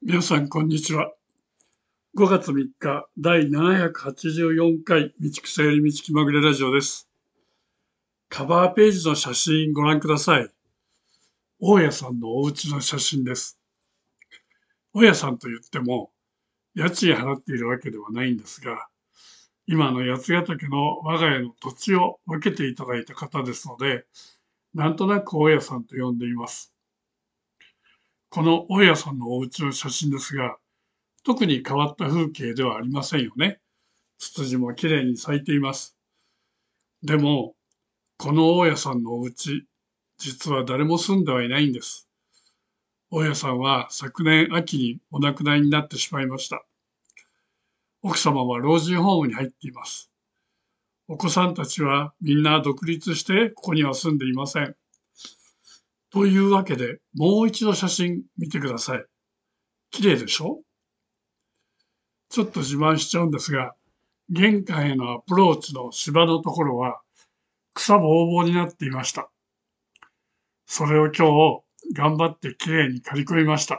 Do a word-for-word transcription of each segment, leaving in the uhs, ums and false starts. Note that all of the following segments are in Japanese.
皆さん、こんにちは。ごがつみっか、だいななひゃくはちじゅうよんかい、道草より道気まぐれラジオです。カバーページの写真ご覧ください。大家さんのお家の写真です。大家さんと言っても、家賃払っているわけではないんですが、今の八ヶ岳の我が家の土地を分けていただいた方ですので、なんとなく大家さんと呼んでいます。この大家さんのお家の写真ですが、特に変わった風景ではありませんよね。ツツジもきれいに咲いています。でも、この大家さんのお家、実は誰も住んではいないんです。大家さんは昨年秋にお亡くなりになってしまいました。奥様は老人ホームに入っています。お子さんたちはみんな独立してここには住んでいません。というわけで、もう一度写真見てください。綺麗でしょ？ちょっと自慢しちゃうんですが、玄関へのアプローチの芝のところは草ぼうぼうになっていました。それを今日頑張ってきれいに刈り込みました。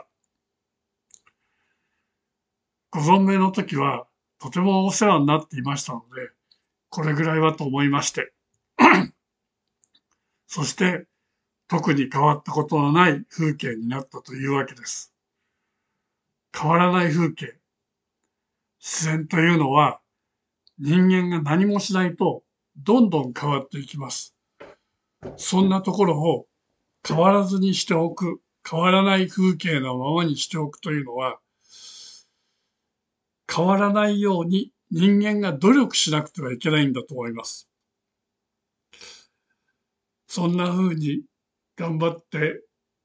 ご存命の時はとてもお世話になっていましたので、これぐらいはと思いまして、そして特に変わったことのない風景になったというわけです。変わらない風景。自然というのは人間が何もしないとどんどん変わっていきます。そんなところを変わらずにしておく、変わらない風景のままにしておくというのは、変わらないように人間が努力しなくてはいけないんだと思います。そんな風に頑張って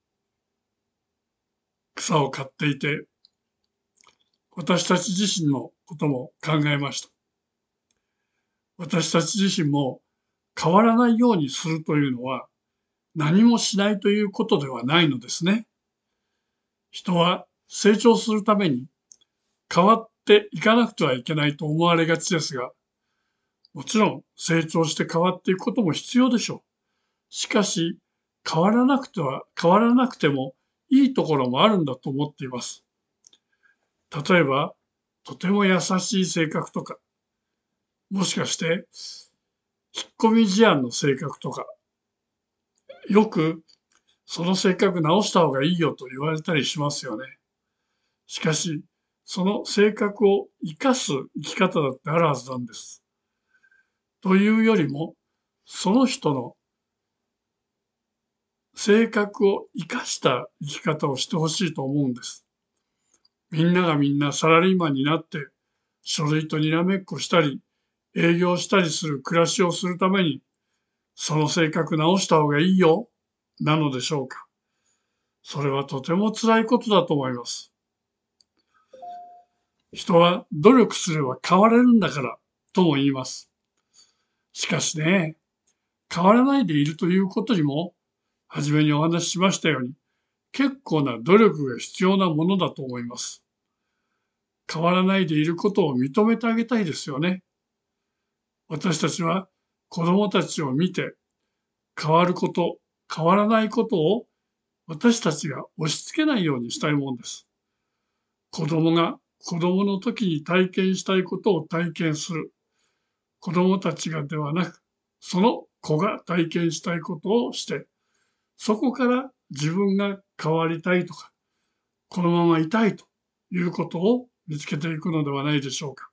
草を刈っていて、私たち自身のことも考えました。私たち自身も変わらないようにするというのは何もしないということではないのですね。人は成長するために変わっていかなくてはいけないと思われがちですが、もちろん成長して変わっていくことも必要でしょう。しかし、変わらなくては、変わらなくてもいいところもあるんだと思っています。例えば、とても優しい性格とか、もしかして引っ込み思案の性格とか、よくその性格直した方がいいよと言われたりしますよね。しかし、その性格を生かす生き方だってあるはずなんです。というよりも、その人の性格を生かした生き方をしてほしいと思うんです。みんながみんなサラリーマンになって書類とにらめっこしたり営業したりする暮らしをするためにその性格直した方がいいよなのでしょうか。それはとても辛いことだと思います。人は努力すれば変われるんだからとも言います。しかしね、変わらないでいるということにも初めにお話ししましたように結構な努力が必要なものだと思います。変わらないでいることを認めてあげたいですよね。私たちは子供たちを見て変わること、変わらないことを私たちが押し付けないようにしたいものです。子供が子供の時に体験したいことを体験する。子供たちがではなく、その子が体験したいことをして、そこから自分が変わりたいとか、このままいたいということを見つけていくのではないでしょうか。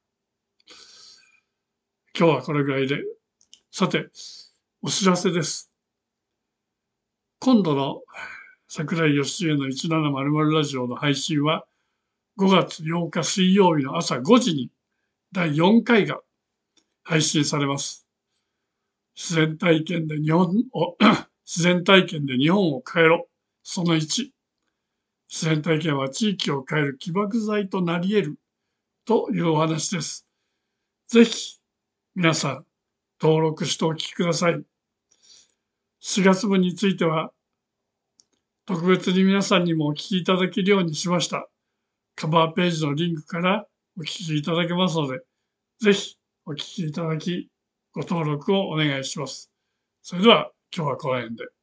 今日はこれぐらいで。さて、お知らせです。今度の桜井義恵のせんななじゅうラジオの配信はごがつようか水曜日の朝ごじにだいよんかいが配信されます。自然体験で日本を自然体験で日本を変えろ。そのいち、自然体験は地域を変える起爆剤となり得るというお話です。ぜひ皆さん登録してお聞きください。しがつぶんについては特別に皆さんにもお聞きいただけるようにしました。カバーページのリンクからお聞きいただけますので、ぜひお聞きいただき、ご登録をお願いします。それでは今日はこの辺で。